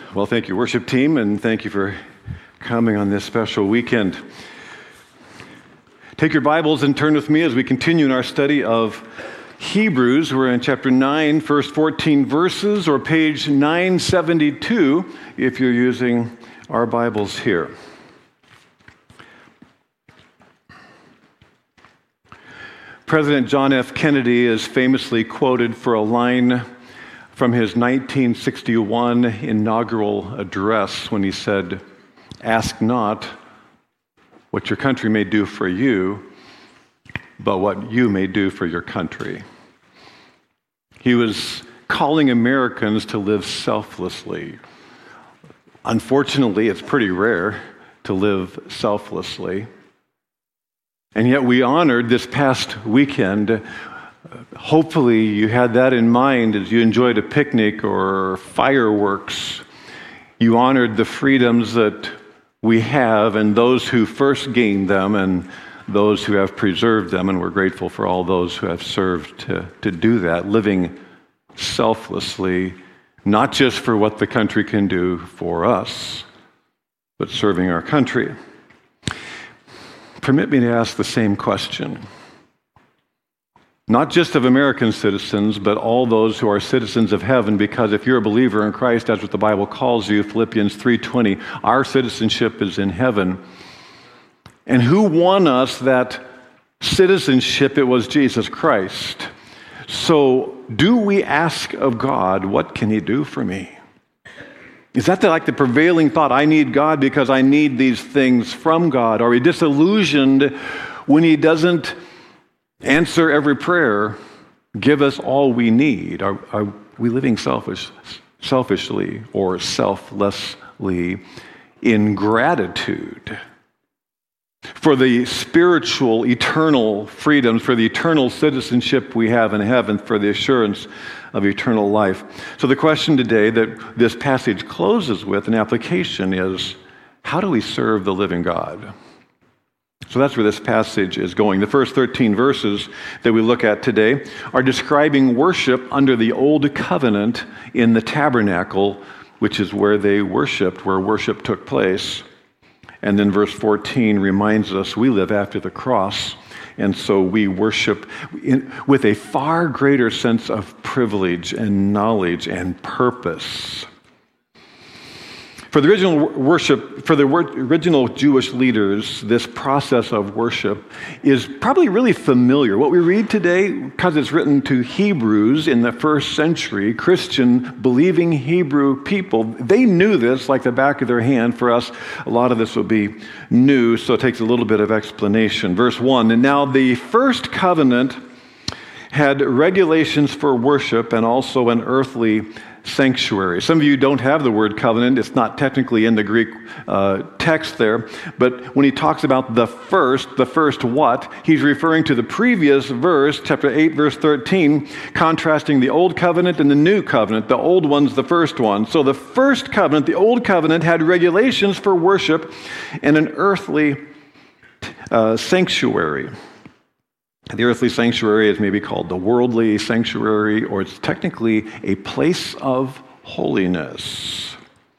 Well, thank you, worship team, and thank you for coming on this special weekend. Take your Bibles and turn with me as we continue in our study of Hebrews. We're in chapter 9, first 14 verses, or page 972 if you're using our Bibles here. President John F. Kennedy is famously quoted for a line from his 1961 inaugural address when he said, "Ask not what your country may do for you, but what you may do for your country." He was calling Americans to live selflessly. Unfortunately, it's pretty rare to live selflessly. And yet we honored this past weekend. Hopefully you had that in mind as you enjoyed a picnic or fireworks. You honored the freedoms that we have and those who first gained them and those who have preserved them, and we're grateful for all those who have served to do that, living selflessly, not just for what the country can do for us, but serving our country. Permit me to ask the same question. Not just of American citizens, but all those who are citizens of heaven, because if you're a believer in Christ, that's what the Bible calls you, Philippians 3:20, our citizenship is in heaven. And who won us that citizenship? It was Jesus Christ. So do we ask of God, what can he do for me? Is that like the prevailing thought? I need God because I need these things from God. Are we disillusioned when he doesn't answer every prayer, give us all we need? Are we living selfishly or selflessly in gratitude for the spiritual, eternal freedoms, for the eternal citizenship we have in heaven, for the assurance of eternal life? So the question today that this passage closes with, an application, is how do we serve the living God? So that's where this passage is going. The first 13 verses that we look at today are describing worship under the Old Covenant in the tabernacle, which is where they worshiped, where worship took place. And then verse 14 reminds us we live after the cross, and so we worship with a far greater sense of privilege and knowledge and purpose. For the original Jewish leaders, this process of worship is probably really familiar. What we read today, because it's written to Hebrews in the first century, Christian, believing Hebrew people, they knew this like the back of their hand. For us, a lot of this will be new, so it takes a little bit of explanation. Verse 1, and now the first covenant had regulations for worship and also an earthly sanctuary. Some of you don't have the word covenant. It's not technically in the Greek text there, but when he talks about the first what? He's referring to the previous verse, chapter 8, verse 13, contrasting the old covenant and the new covenant. The old one's the first one. So the first covenant, the old covenant, had regulations for worship and an earthly sanctuary. The earthly sanctuary is maybe called the worldly sanctuary, or it's technically a place of holiness.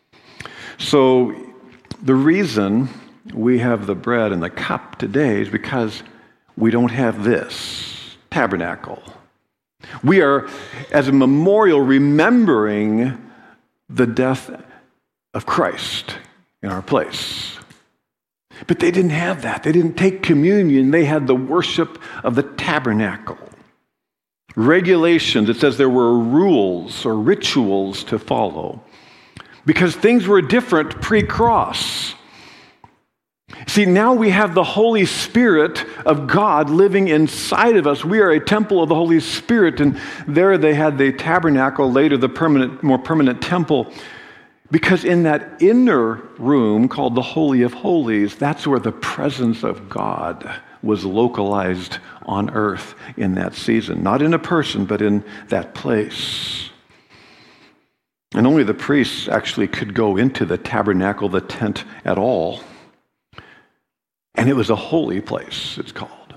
So the reason we have the bread and the cup today is because we don't have this tabernacle. We are, as a memorial, remembering the death of Christ in our place. But they didn't have that. They didn't take communion. They had the worship of the tabernacle. Regulations, it says there were rules or rituals to follow because things were different pre-cross. See, now we have the Holy Spirit of God living inside of us. We are a temple of the Holy Spirit, and there they had the tabernacle, later the more permanent temple. Because in that inner room called the Holy of Holies, that's where the presence of God was localized on earth in that season. Not in a person, but in that place. And only the priests actually could go into the tabernacle, the tent, at all. And it was a holy place, it's called.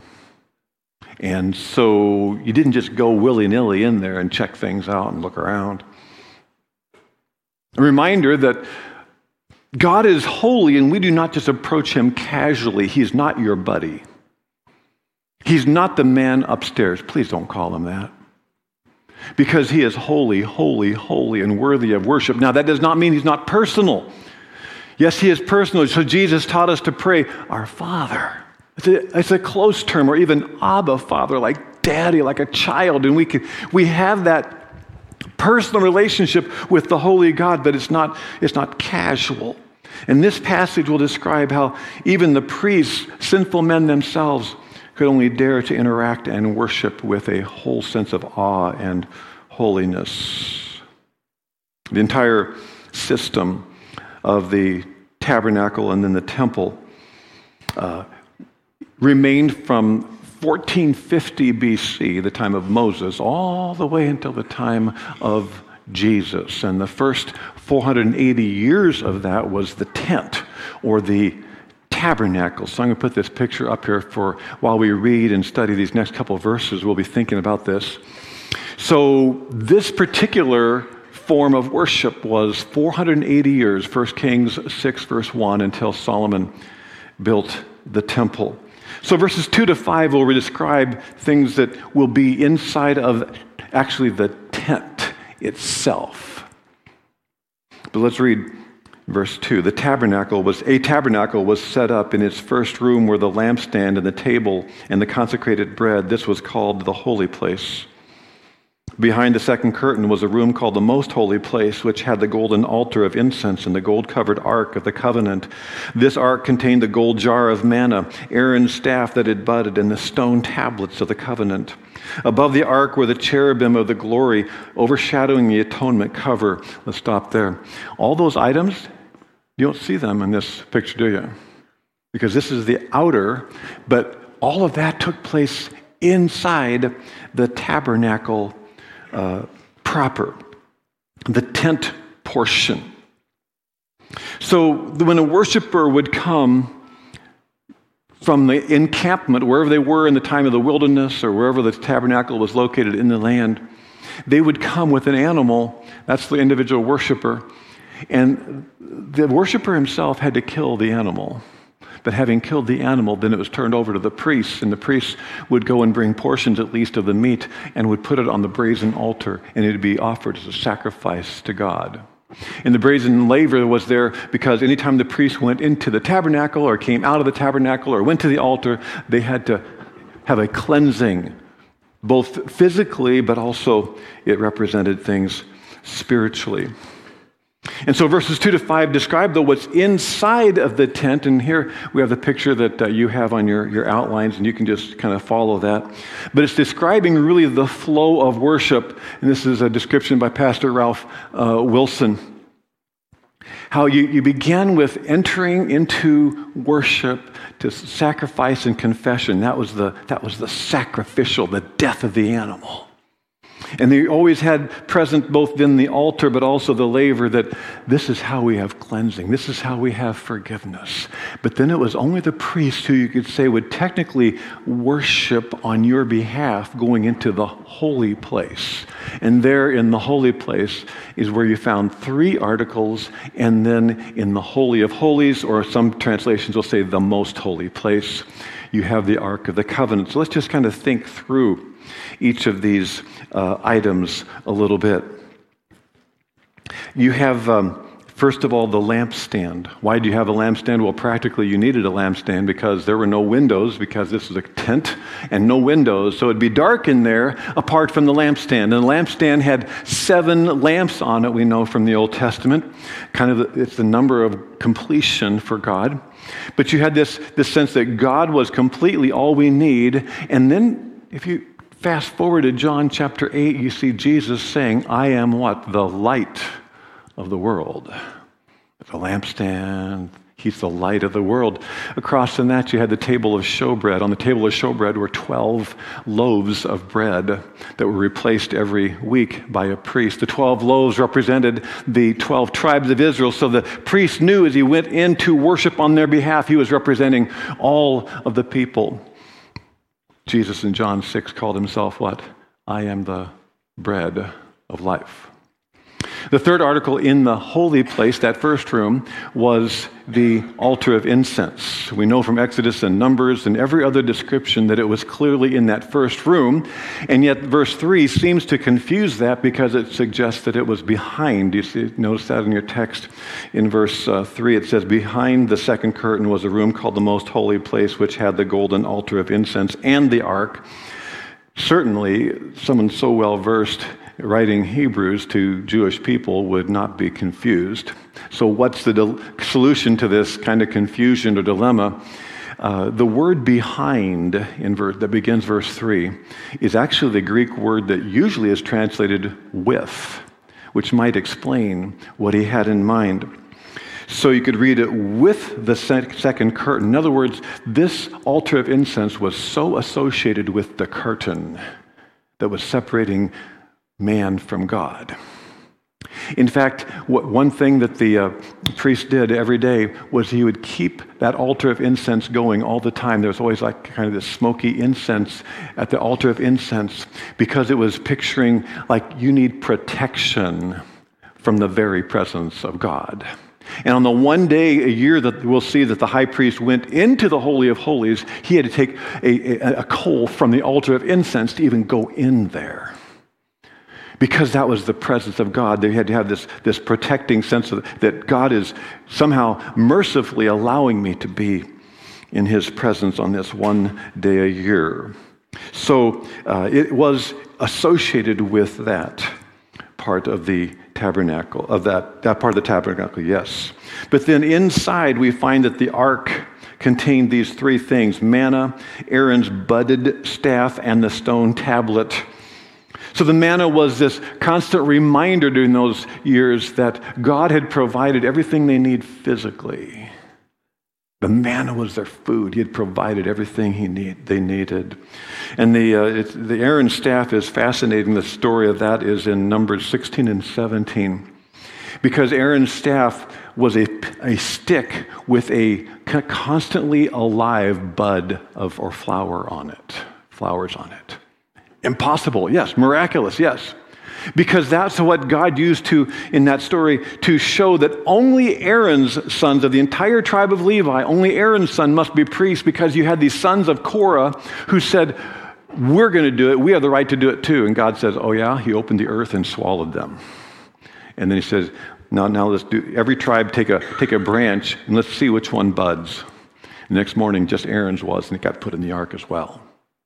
And so you didn't just go willy-nilly in there and check things out and look around. A reminder that God is holy and we do not just approach him casually. He's not your buddy. He's not the man upstairs. Please don't call him that. Because he is holy, holy, holy, and worthy of worship. Now, that does not mean he's not personal. Yes, he is personal. So Jesus taught us to pray, our Father. It's a close term, or even Abba, Father, like daddy, like a child. And we have that personal relationship with the holy God, but it's not casual. And this passage will describe how even the priests, sinful men themselves, could only dare to interact and worship with a whole sense of awe and holiness. The entire system of the tabernacle and then the temple remained from 1450 BC, the time of Moses, all the way until the time of Jesus. And the first 480 years of that was the tent, or the tabernacle. So I'm going to put this picture up here for while we read and study these next couple of verses. We'll be thinking about this. So this particular form of worship was 480 years, 1 Kings 6, verse 1, until Solomon built the temple. So verses 2 to 5 will describe things that will be inside of actually the tent itself. But let's read verse 2. A tabernacle was set up in its first room where the lampstand and the table and the consecrated bread. This was called the holy place. Behind the second curtain was a room called the most holy place, which had the golden altar of incense and the gold-covered ark of the covenant. This ark contained the gold jar of manna, Aaron's staff that had budded, and the stone tablets of the covenant. Above the ark were the cherubim of the glory, overshadowing the atonement cover. Let's stop there. All those items, you don't see them in this picture, do you? Because this is the outer, but all of that took place inside the tabernacle proper, the tent portion. So when a worshiper would come from the encampment, wherever they were in the time of the wilderness or wherever the tabernacle was located in the land, they would come with an animal. That's the individual worshiper. And the worshiper himself had to kill the animal. But having killed the animal, then it was turned over to the priests, and the priests would go and bring portions at least of the meat and would put it on the brazen altar, and it would be offered as a sacrifice to God. And the brazen laver was there because anytime the priest went into the tabernacle or came out of the tabernacle or went to the altar, they had to have a cleansing, both physically, but also it represented things spiritually. And so verses 2 to 5 describe, though, what's inside of the tent. And here we have the picture that you have on your outlines, and you can just kind of follow that. But it's describing really the flow of worship. And this is a description by Pastor Ralph Wilson. How you began with entering into worship to sacrifice and confession. That was the sacrificial, the death of the animal. And they always had present both in the altar but also the laver that this is how we have cleansing. This is how we have forgiveness. But then it was only the priest who you could say would technically worship on your behalf going into the holy place. And there in the holy place is where you found 3 articles, and then in the Holy of Holies, or some translations will say the most holy place, you have the Ark of the Covenant. So let's just kind of think through each of these items a little bit. You have, first of all, the lampstand. Why do you have a lampstand? Well, practically you needed a lampstand because there were no windows, because this is a tent and no windows. So it'd be dark in there apart from the lampstand. And the lampstand had 7 lamps on it, we know from the Old Testament. It's the number of completion for God. But you had this sense that God was completely all we need. And then if you fast forward to John chapter 8, you see Jesus saying, I am what? The light of the world. The lampstand, he's the light of the world. Across from that, you had the table of showbread. On the table of showbread were 12 loaves of bread that were replaced every week by a priest. The 12 loaves represented the 12 tribes of Israel. So the priest knew as he went in to worship on their behalf, he was representing all of the people. Jesus in John 6 called himself what? I am the bread of life. The third article in the holy place, that first room, was the altar of incense. We know from Exodus and Numbers and every other description that it was clearly in that first room, and yet verse 3 seems to confuse that because it suggests that it was behind. You see, notice that in your text in verse 3. It says, behind the second curtain was a room called the most holy place, which had the golden altar of incense and the ark. Certainly, someone so well-versed writing Hebrews to Jewish people would not be confused. So what's the solution to this kind of confusion or dilemma? The word behind that begins verse 3 is actually the Greek word that usually is translated with, which might explain what he had in mind. So you could read it with the second curtain. In other words, this altar of incense was so associated with the curtain that was separating man from God. In fact, one thing that the priest did every day was he would keep that altar of incense going all the time. There was always like kind of this smoky incense at the altar of incense because it was picturing like you need protection from the very presence of God. And on the one day a year that we'll see that the high priest went into the Holy of Holies, he had to take a coal from the altar of incense to even go in there. Because that was the presence of God. They had to have this protecting sense of that God is somehow mercifully allowing me to be in his presence on this one day a year. So it was associated with that part of the tabernacle, of that part of the tabernacle, yes. But then inside we find that the ark contained these three things: manna, Aaron's budded staff, and the stone tablet. So the manna was this constant reminder during those years that God had provided everything they need physically. The manna was their food. He had provided everything they needed. And the Aaron staff is fascinating. The story of that is in Numbers 16 and 17. Because Aaron's staff was a stick with a constantly alive bud or flowers on it. Impossible, yes. Miraculous, yes. Because that's what God used in that story to show that only Aaron's sons of the entire tribe of Levi, only Aaron's son must be priests, because you had these sons of Korah who said, we're going to do it. We have the right to do it too. And God says, oh yeah? He opened the earth and swallowed them. And then he says, now let's do, every tribe take a branch and let's see which one buds. The next morning, just Aaron's was, and it got put in the ark as well.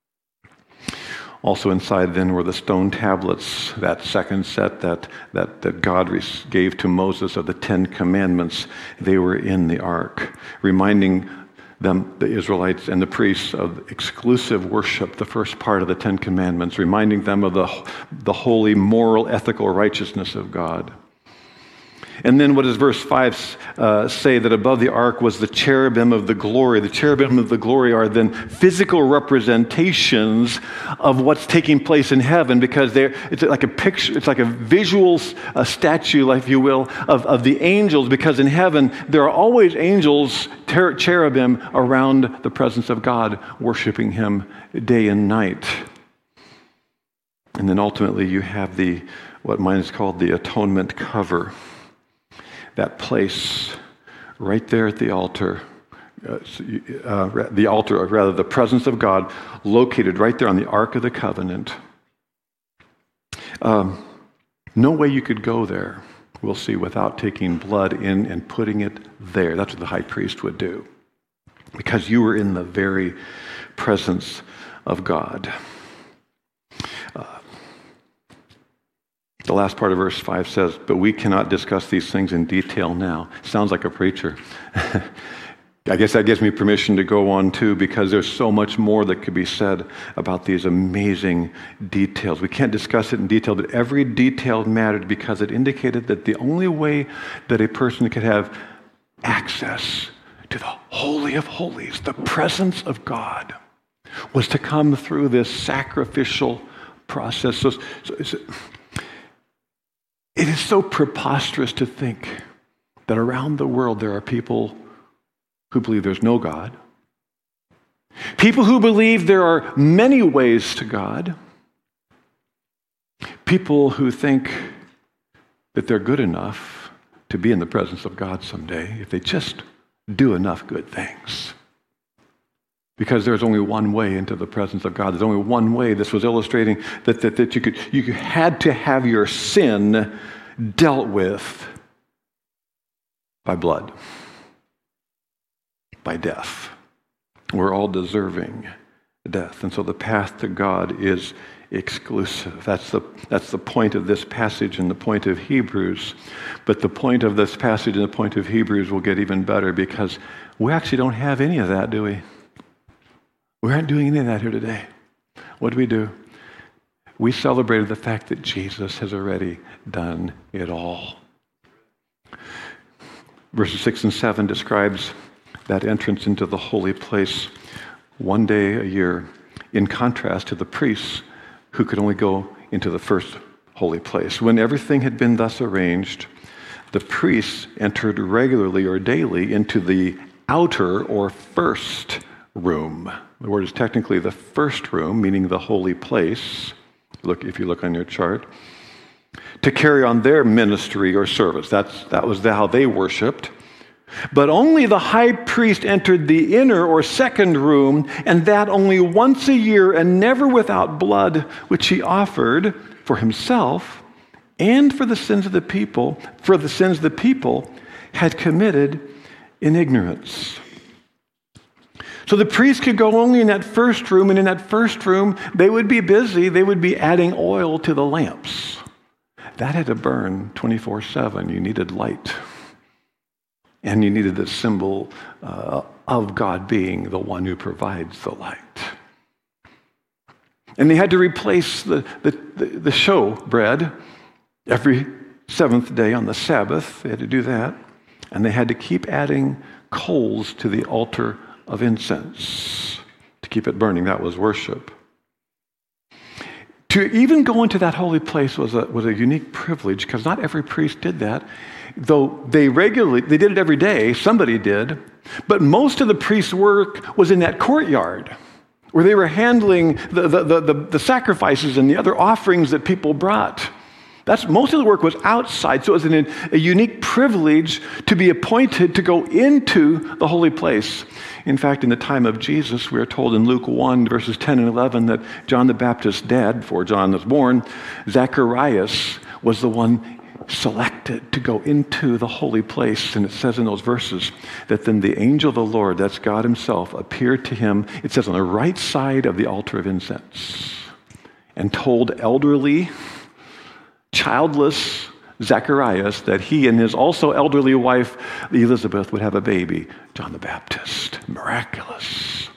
Also inside then were the stone tablets, that second set that God gave to Moses of the 10 Commandments. They were in the ark, reminding them, the Israelites and the priests, of exclusive worship, the first part of the 10 Commandments, reminding them of the holy, moral, ethical righteousness of God. And then what does verse 5 say? That above the ark was the cherubim of the glory. The cherubim of the glory are then physical representations of what's taking place in heaven, because it's like a picture, it's like a visual statue, if you will, of the angels, because in heaven there are always angels, cherubim, around the presence of God, worshiping him day and night. And then ultimately you have what mine is called the atonement cover. That place right there at the altar, the presence of God, located right there on the Ark of the Covenant. No way you could go there, we'll see, without taking blood in and putting it there. That's what the high priest would do, because you were in the very presence of God. The last part of verse 5 says, but we cannot discuss these things in detail now. Sounds like a preacher. I guess that gives me permission to go on too, because there's so much more that could be said about these amazing details. We can't discuss it in detail, but every detail mattered, because it indicated that the only way that a person could have access to the Holy of Holies, the presence of God, was to come through this sacrificial process. So it is so preposterous to think that around the world there are people who believe there's no God, people who believe there are many ways to God, people who think that they're good enough to be in the presence of God someday if they just do enough good things. Because there's only one way into the presence of God. There's only one way. This was illustrating that you had to have your sin dealt with by blood, by death. We're all deserving death. And so the path to God is exclusive. That's the point of this passage and the point of Hebrews. But the point of this passage and the point of Hebrews will get even better because we actually don't have any of that, do we? We aren't doing any of that here today. What do? We celebrated the fact that Jesus has already done it all. Verses 6 and 7 describes that entrance into the holy place one day a year, in contrast to the priests who could only go into the first holy place. When everything had been thus arranged, the priests entered regularly or daily into the outer or first room. The word is technically the first room, meaning the holy place. If you look on your chart, to carry on their ministry or service. That was how they worshipped. But only the high priest entered the inner or second room, and that only once a year, and never without blood, which he offered for himself and for the sins of the people, had committed in ignorance. So the priest could go only in that first room, and in that first room, they would be busy. They would be adding oil to the lamps. That had to burn 24/7. You needed light. And you needed the symbol of God being the one who provides the light. And they had to replace the show bread every seventh day on the Sabbath. They had to do that. And they had to keep adding coals to the altar of incense to keep it burning. That was worship. To even go into that holy place was a unique privilege because not every priest did that. Though they did it every day, somebody did. But most of the priest's work was in that courtyard where they were handling the sacrifices and the other offerings that people brought. Most of the work was outside, so it was a unique privilege to be appointed to go into the holy place. In fact, in the time of Jesus, we are told in Luke 1, verses 10 and 11, that John the Baptist's dad, before John was born, Zacharias, was the one selected to go into the holy place. And it says in those verses that then the angel of the Lord, that's God himself, appeared to him, it says on the right side of the altar of incense, and told elderly, childless Zacharias that he and his also elderly wife Elizabeth would have a baby, John the Baptist. Miraculous.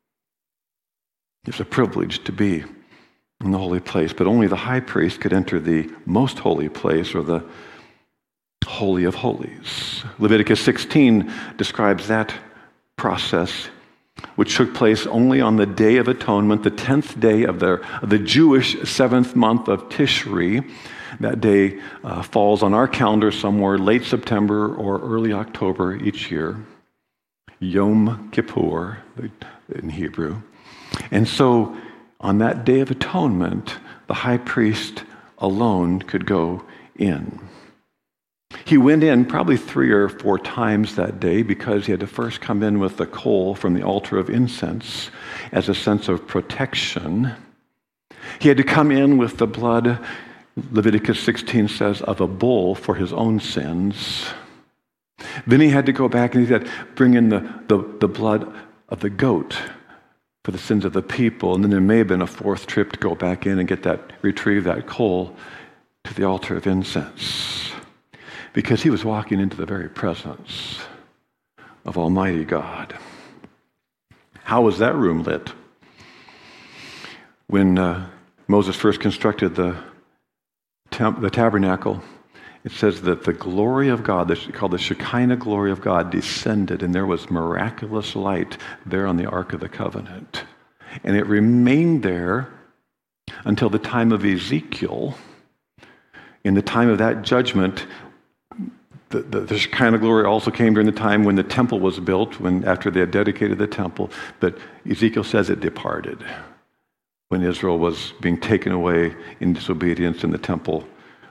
It's a privilege to be in the holy place, but only the high priest could enter the most holy place, or the Holy of Holies. Leviticus 16 describes that process, which took place only on the Day of Atonement, the 10th day of the Jewish 7th month of Tishri. That day falls on our calendar somewhere late September or early October each year. Yom Kippur in Hebrew. And so on that Day of Atonement, the high priest alone could go in. He went in probably 3 or 4 times that day because he had to first come in with the coal from the altar of incense as a sense of protection. He had to come in with the blood, Leviticus 16 says, of a bull for his own sins. Then he had to go back and he had to bring in the blood of the goat for the sins of the people. And then there may have been a 4th trip to go back in and retrieve that coal to the altar of incense. Because he was walking into the very presence of Almighty God. How was that room lit? When Moses first constructed the tabernacle, it says that the glory of God, called the Shekinah glory of God, descended, and there was miraculous light there on the Ark of the Covenant. And it remained there until the time of Ezekiel. In the time of that judgment, the Shekinah glory also came during the time when the temple was built, after they had dedicated the temple. But Ezekiel says it departed when Israel was being taken away in disobedience and the temple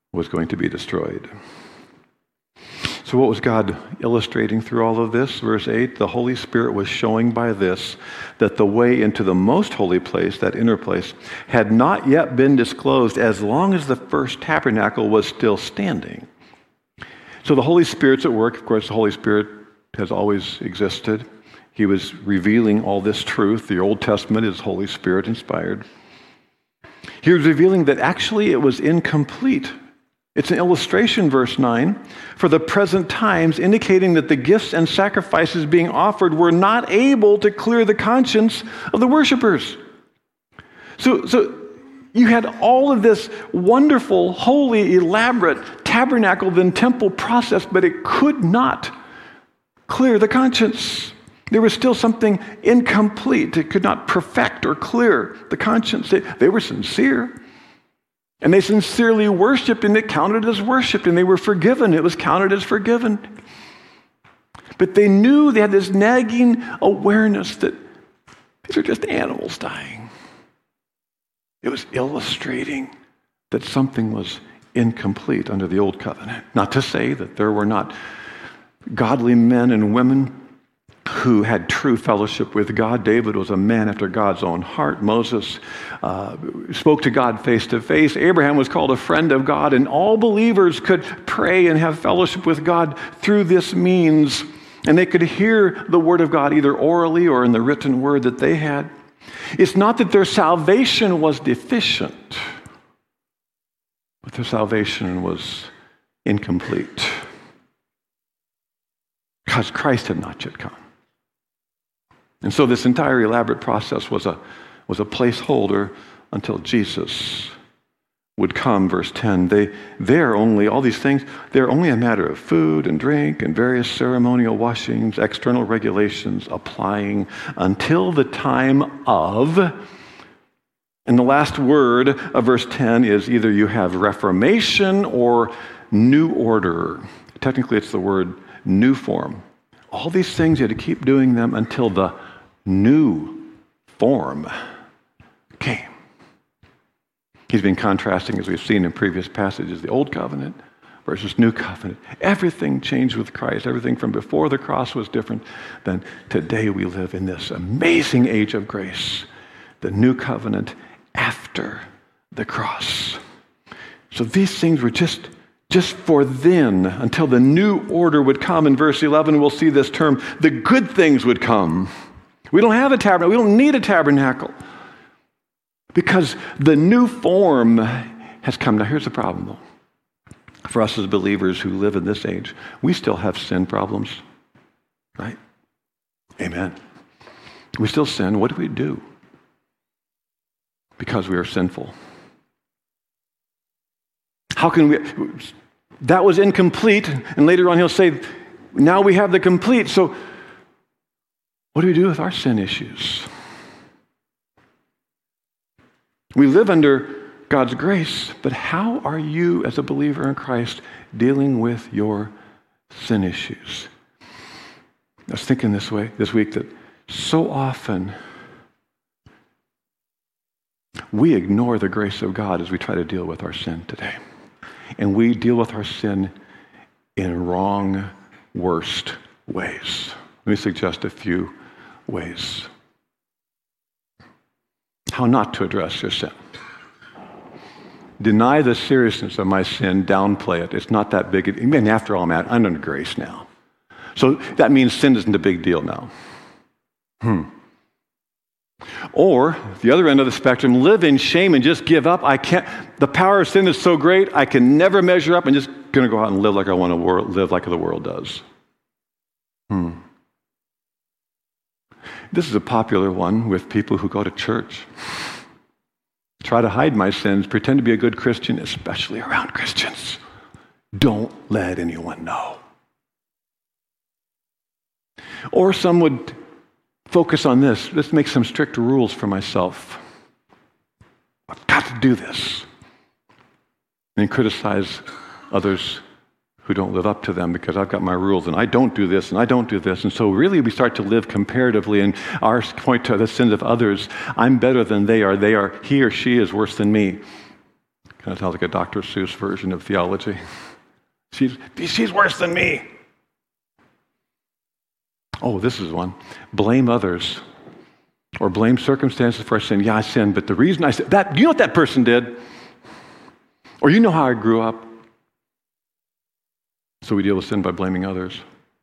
was going to be destroyed. So what was God illustrating through all of this? Verse 8, the Holy Spirit was showing by this that the way into the most holy place, that inner place, had not yet been disclosed as long as the first tabernacle was still standing. So the Holy Spirit's at work. Of course, the Holy Spirit has always existed. He was revealing all this truth. The Old Testament is Holy Spirit inspired. He was revealing that actually it was incomplete. It's an illustration, verse 9, for the present times, indicating that the gifts and sacrifices being offered were not able to clear the conscience of the worshipers. So you had all of this wonderful, holy, elaborate tabernacle then temple process, but it could not clear the conscience. There was still something incomplete. It could not perfect or clear the conscience. They were sincere. And they sincerely worshiped, and it counted as worship, and they were forgiven. It was counted as forgiven. But they knew, they had this nagging awareness that these are just animals dying. It was illustrating that something was incomplete under the old covenant. Not to say that there were not godly men and women who had true fellowship with God. David was a man after God's own heart. Moses spoke to God face to face. Abraham was called a friend of God, and all believers could pray and have fellowship with God through this means, and they could hear the word of God either orally or in the written word that they had. It's not that their salvation was deficient, but their salvation was incomplete because Christ had not yet come. And so this entire elaborate process was a placeholder until Jesus would come. Verse 10, they're only, all these things, they're only a matter of food and drink and various ceremonial washings, external regulations applying until the time of, and the last word of verse 10 is either you have reformation or new order. Technically, it's the word new form. All these things, you had to keep doing them until the new form came. He's been contrasting, as we've seen in previous passages, the old covenant versus new covenant. Everything changed with Christ. Everything from before the cross was different than today. We live in this amazing age of grace, the new covenant after the cross. So these things were just for then, until the new order would come. In verse 11, we'll see this term, the good things would come. We don't have a tabernacle. We don't need a tabernacle because the new form has come. Now, here's the problem, though. For us as believers who live in this age, we still have sin problems, right? Amen. We still sin. What do we do? Because we are sinful. How can we? That was incomplete, and later on he'll say, now we have the complete. So what do we do with our sin issues? We live under God's grace, but how are you as a believer in Christ dealing with your sin issues? I was thinking this week that so often we ignore the grace of God as we try to deal with our sin today. And we deal with our sin in wrong, worst ways. Let me suggest a few ways. How not to address your sin. Deny the seriousness of my sin, downplay it. It's not that big. I mean, after all, I'm under grace now. So that means sin isn't a big deal now. Or, the other end of the spectrum, live in shame and just give up. The power of sin is so great, I can never measure up. I'm just going to go out and live like I want to live like the world does. This is a popular one with people who go to church. Try to hide my sins, pretend to be a good Christian, especially around Christians. Don't let anyone know. Or some would focus on this. Let's make some strict rules for myself. I've got to do this. And criticize others who don't live up to them because I've got my rules and I don't do this and I don't do this. And so really we start to live comparatively and our point to the sins of others. I'm better than they are. He or she is worse than me. Kind of sounds like a Dr. Seuss version of theology. She's worse than me. Oh, this is one. Blame others or blame circumstances for our sin. Yeah, I sinned, but the reason I said that, you know what that person did? Or you know how I grew up. So we deal with sin by blaming others.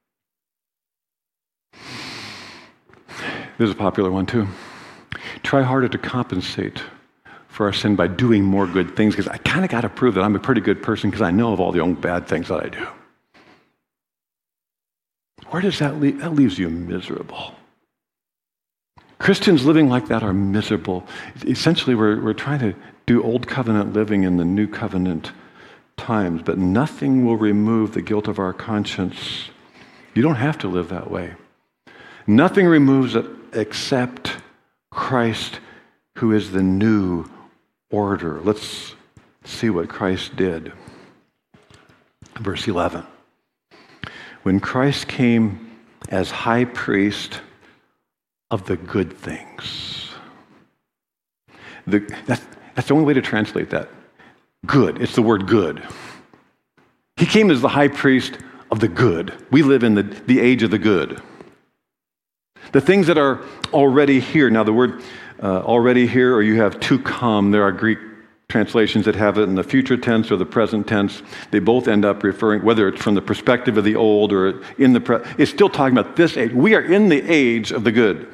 This is a popular one too. Try harder to compensate for our sin by doing more good things, because I kind of got to prove that I'm a pretty good person because I know of all the own bad things that I do. Where does that leave? That leaves you miserable. Christians living like that are miserable. Essentially, we're trying to do old covenant living in the new covenant times, but nothing will remove the guilt of our conscience. You don't have to live that way. Nothing removes it except Christ, who is the new order. Let's see what Christ did. Verse 11. When Christ came as high priest of the good things. That's the only way to translate that. Good. It's the word good. He came as the high priest of the good. We live in the age of the good. The things that are already here. Now the word already here, or you have to come, there are Greek translations that have it in the future tense or the present tense. They both end up referring, whether it's from the perspective of the old or in the it's still talking about this age. We are in the age of the good.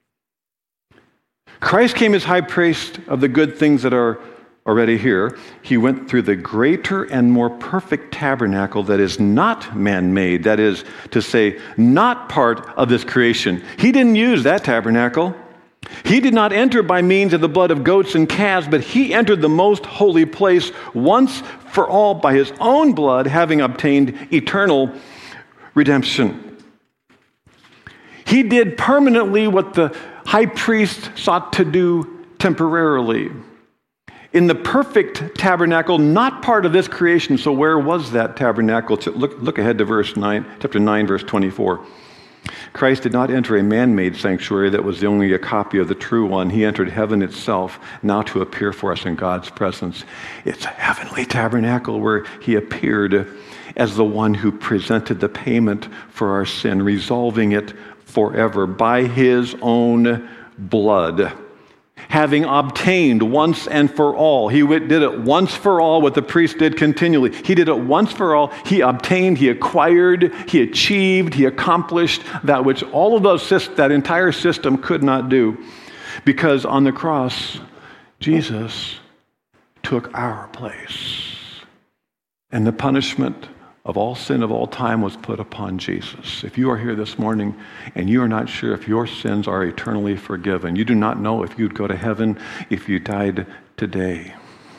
Christ came as high priest of the good things that are already here. He went through the greater and more perfect tabernacle that is not man-made, that is to say, not part of this creation. He didn't use that tabernacle. He did not enter by means of the blood of goats and calves, but he entered the most holy place once for all by his own blood, having obtained eternal redemption. He did permanently what the high priest sought to do temporarily. In the perfect tabernacle, not part of this creation. So where was that tabernacle? Look ahead to chapter 9, verse 24. Christ did not enter a man-made sanctuary that was only a copy of the true one. He entered heaven itself, now to appear for us in God's presence. It's a heavenly tabernacle where he appeared as the one who presented the payment for our sin, resolving it forever by his own blood. Having obtained once and for all. He did it once for all, what the priest did continually. He did it once for all. He obtained, he acquired, he achieved, he accomplished that which all of that entire system could not do. Because on the cross, Jesus took our place. And the punishment of all sin of all time was put upon Jesus. If you are here this morning and you are not sure if your sins are eternally forgiven, you do not know if you'd go to heaven if you died today,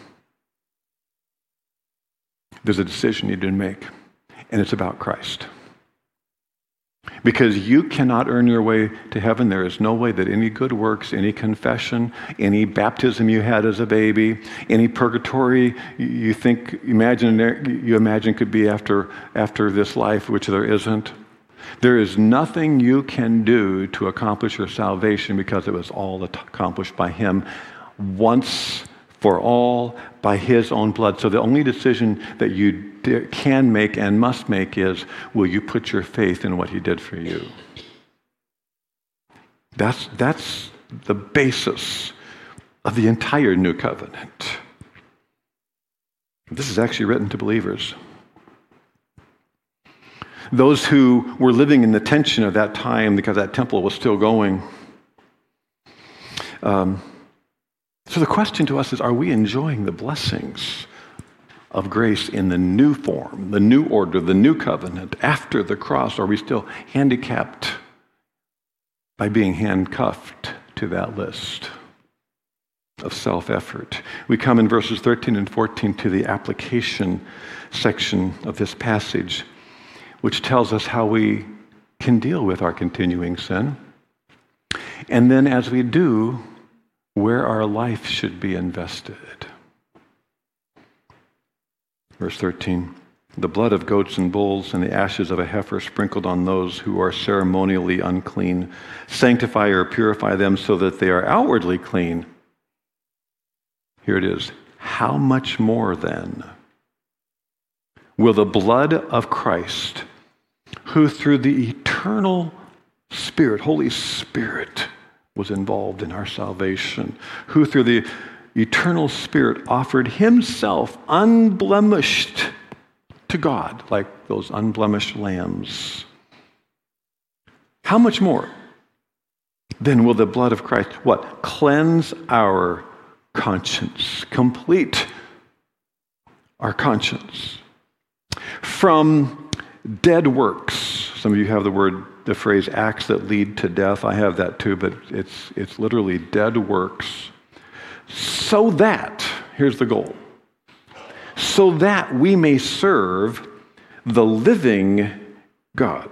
there's a decision you didn't make, and it's about Christ. Because you cannot earn your way to heaven. There is no way that any good works, any confession, any baptism you had as a baby, any purgatory you imagine could be after this life, which there isn't. There is nothing you can do to accomplish your salvation, because it was all accomplished by him once for all by his own blood. So the only decision that you can make and must make is, will you put your faith in what he did for you? That's the basis of the entire new covenant. This is actually written to believers. Those who were living in the tension of that time because that temple was still going. So the question to us is, are we enjoying the blessings of grace in the new form, the new order, the new covenant after the cross? Or are we still handicapped by being handcuffed to that list of self-effort? We come in verses 13 and 14 to the application section of this passage, which tells us how we can deal with our continuing sin. And then as we do, where our life should be invested. Verse 13, the blood of goats and bulls and the ashes of a heifer sprinkled on those who are ceremonially unclean, sanctify or purify them so that they are outwardly clean. Here it is, how much more then will the blood of Christ, who through the eternal Spirit, Holy Spirit, was involved in our salvation, who through the eternal Spirit offered himself unblemished to God, like those unblemished lambs. How much more then will the blood of Christ, what? Cleanse our conscience, complete our conscience from dead works. Some of you have the phrase acts that lead to death. I have that too, but it's literally dead works. So that, here's the goal, so that we may serve the living God.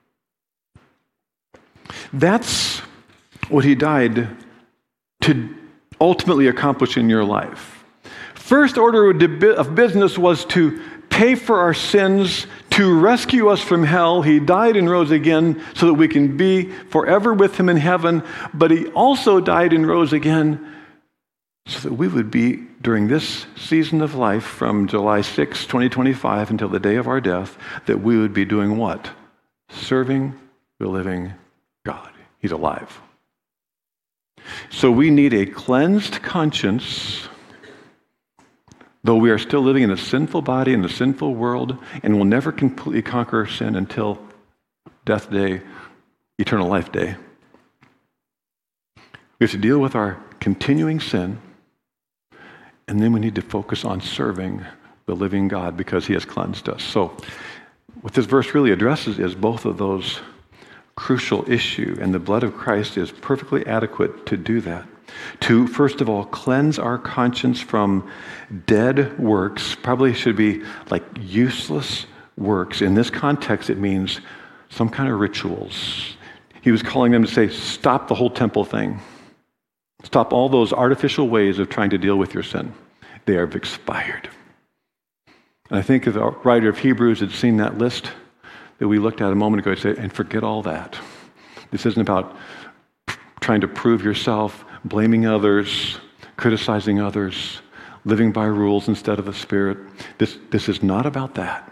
That's what he died to ultimately accomplish in your life. First order of business was to pay for our sins, to rescue us from hell. He died and rose again so that we can be forever with him in heaven. But he also died and rose again so that we would be, during this season of life from July 6, 2025 until the day of our death, that we would be doing what? Serving the living God. He's alive. So we need a cleansed conscience, though we are still living in a sinful body, in a sinful world, and will never completely conquer sin until death day, eternal life day. We have to deal with our continuing sin, and then we need to focus on serving the living God because he has cleansed us. So what this verse really addresses is both of those crucial issue, and the blood of Christ is perfectly adequate to do that. To, first of all, cleanse our conscience from dead works, probably should be like useless works. In this context, it means some kind of rituals. He was calling them to say, stop the whole temple thing. Stop all those artificial ways of trying to deal with your sin. They have expired. And I think the writer of Hebrews had seen that list that we looked at a moment ago and said, and forget all that. This isn't about trying to prove yourself, blaming others, criticizing others, living by rules instead of the Spirit. This is not about that.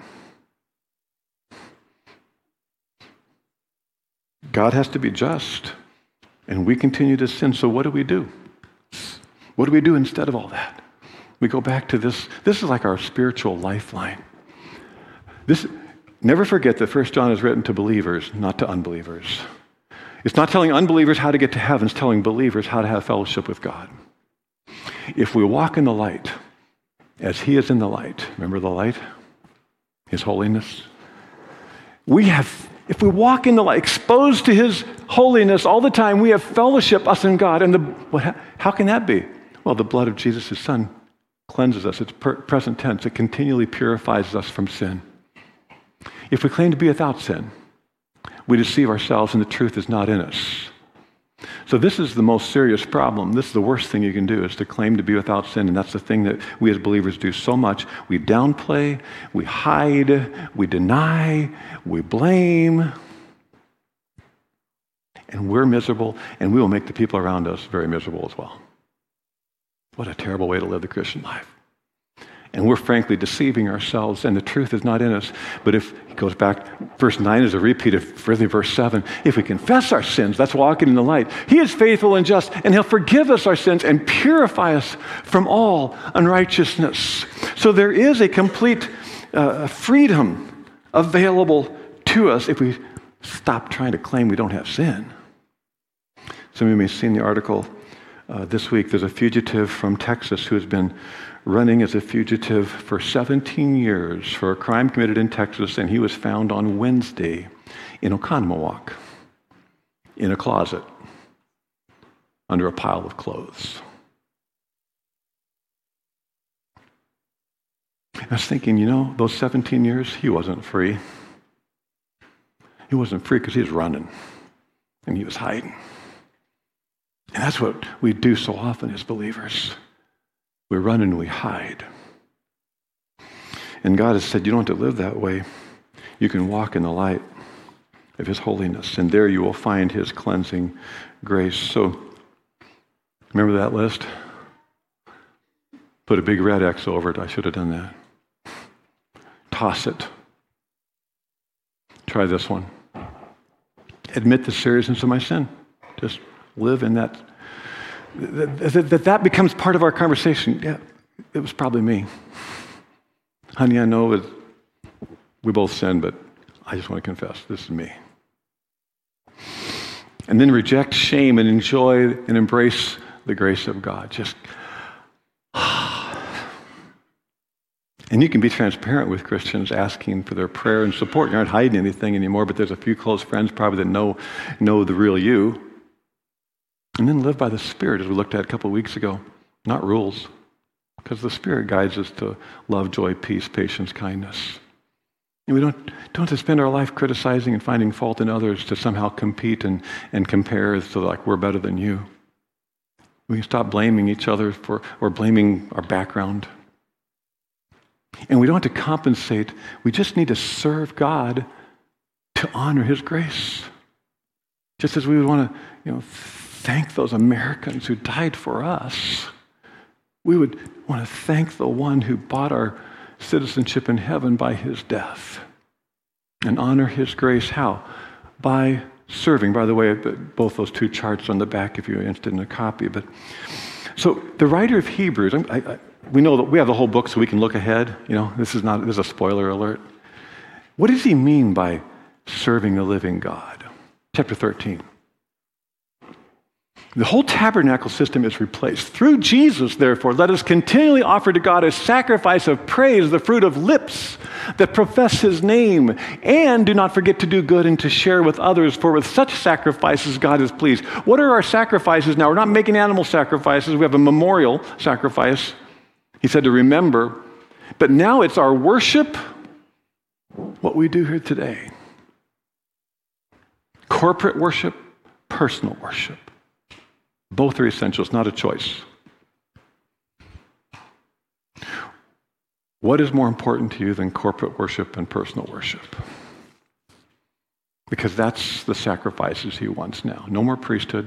God has to be just, and we continue to sin. So what do we do? What do we do instead of all that? We go back to this. This is like our spiritual lifeline. Never forget that 1 John is written to believers, not to unbelievers. It's not telling unbelievers how to get to heaven. It's telling believers how to have fellowship with God. If we walk in the light, as he is in the light, remember the light? His holiness? If we walk in the light, exposed to his holiness all the time, we have fellowship, us and God. And how can that be? Well, the blood of Jesus, his son, cleanses us. It's present tense. It continually purifies us from sin. If we claim to be without sin, we deceive ourselves and the truth is not in us. So this is the most serious problem. This is the worst thing you can do, is to claim to be without sin. And that's the thing that we as believers do so much. We downplay, we hide, we deny, we blame. And we're miserable, and we will make the people around us very miserable as well. What a terrible way to live the Christian life. And we're frankly deceiving ourselves, and the truth is not in us. But if it goes back, verse 9 is a repeat of really verse 7. If we confess our sins, that's walking in the light. He is faithful and just, and he'll forgive us our sins and purify us from all unrighteousness. So there is a complete freedom available to us if we stop trying to claim we don't have sin. Some of you may have seen the article this week. There's a fugitive from Texas who has been running as a fugitive for 17 years for a crime committed in Texas, and he was found on Wednesday in Oconomowoc in a closet under a pile of clothes. I was thinking, those 17 years, he wasn't free. He wasn't free because he was running and he was hiding. And that's what we do so often as believers. We run and we hide. And God has said, you don't have to live that way. You can walk in the light of his holiness, and there you will find his cleansing grace. So, remember that list? Put a big red X over it. I should have done that. Toss it. Try this one. Admit the seriousness of my sin. Just live in that. That becomes part of our conversation. Yeah, it was probably me. Honey, I know we both sin, but I just want to confess, this is me. And then reject shame and enjoy and embrace the grace of God. Just, and you can be transparent with Christians asking for their prayer and support. You aren't hiding anything anymore, but there's a few close friends probably that know the real you. And then live by the Spirit, as we looked at a couple of weeks ago, not rules, because the Spirit guides us to love, joy, peace, patience, kindness. And we don't have to spend our life criticizing and finding fault in others to somehow compete and compare so like we're better than you. We can stop blaming each other or blaming our background. And we don't have to compensate. We just need to serve God to honor His grace. Just as we would want to, thank those Americans who died for us, we would want to thank the one who bought our citizenship in heaven by His death and honor His grace. How? By serving. By the way, both those two charts on the back if you're interested in a copy. But so the writer of Hebrews, we know that we have the whole book so we can look ahead. This is a spoiler alert. What does he mean by serving the living God? Chapter 13. The whole tabernacle system is replaced. Through Jesus, therefore, let us continually offer to God a sacrifice of praise, the fruit of lips that profess His name. And do not forget to do good and to share with others, for with such sacrifices God is pleased. What are our sacrifices now? We're not making animal sacrifices. We have a memorial sacrifice. He said to remember. But now it's our worship, what we do here today. Corporate worship, personal worship. Both are essential. It's not a choice. What is more important to you than corporate worship and personal worship? Because that's the sacrifices He wants now. No more priesthood.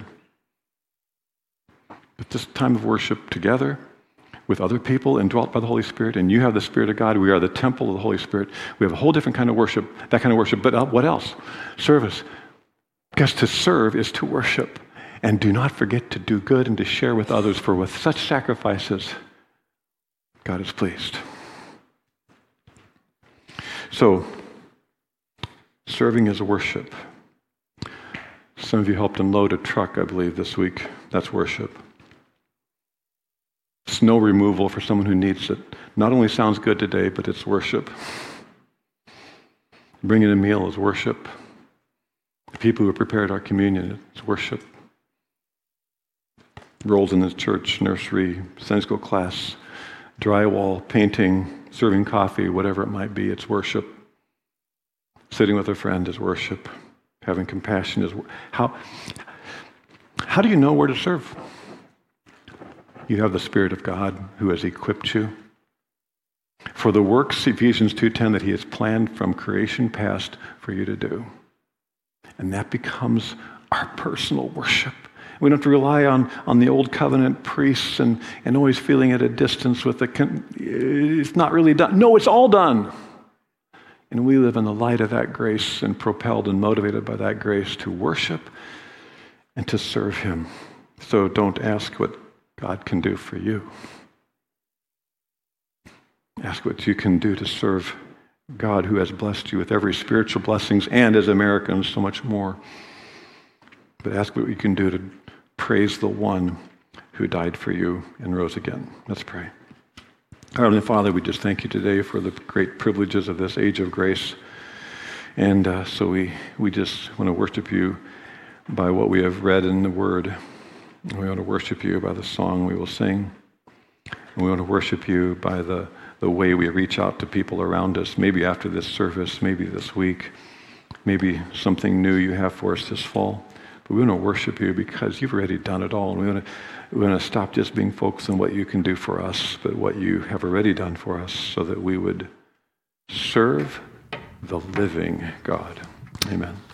But this time of worship together with other people indwelt by the Holy Spirit, and you have the Spirit of God. We are the temple of the Holy Spirit. We have a whole different kind of worship, that kind of worship. But what else? Service. Because to serve is to worship. And do not forget to do good and to share with others, for with such sacrifices, God is pleased. So, serving is worship. Some of you helped unload a truck, I believe, this week. That's worship. Snow removal for someone who needs it. Not only sounds good today, but it's worship. Bringing a meal is worship. The people who prepared our communion, it's worship. Roles in the church, nursery, Sunday school class, drywall, painting, serving coffee, whatever it might be, it's worship. Sitting with a friend is worship. Having compassion is how do you know where to serve? You have the Spirit of God who has equipped you for the works, Ephesians 2:10, that He has planned from creation past for you to do. And that becomes our personal worship. We don't have to rely on the old covenant priests and always feeling at a distance with it's not really done. No, it's all done. And we live in the light of that grace and propelled and motivated by that grace to worship and to serve Him. So don't ask what God can do for you. Ask what you can do to serve God who has blessed you with every spiritual blessings and as Americans so much more. But ask what you can do to praise the one who died for you and rose again. Let's pray. Our Heavenly Father, we just thank you today for the great privileges of this age of grace. And so we just want to worship you by what we have read in the Word. We want to worship you by the song we will sing. And we want to worship you by the way we reach out to people around us, maybe after this service, maybe this week, maybe something new you have for us this fall. But we want to worship you because you've already done it all. And we want to stop just being focused on what you can do for us, but what you have already done for us so that we would serve the living God. Amen.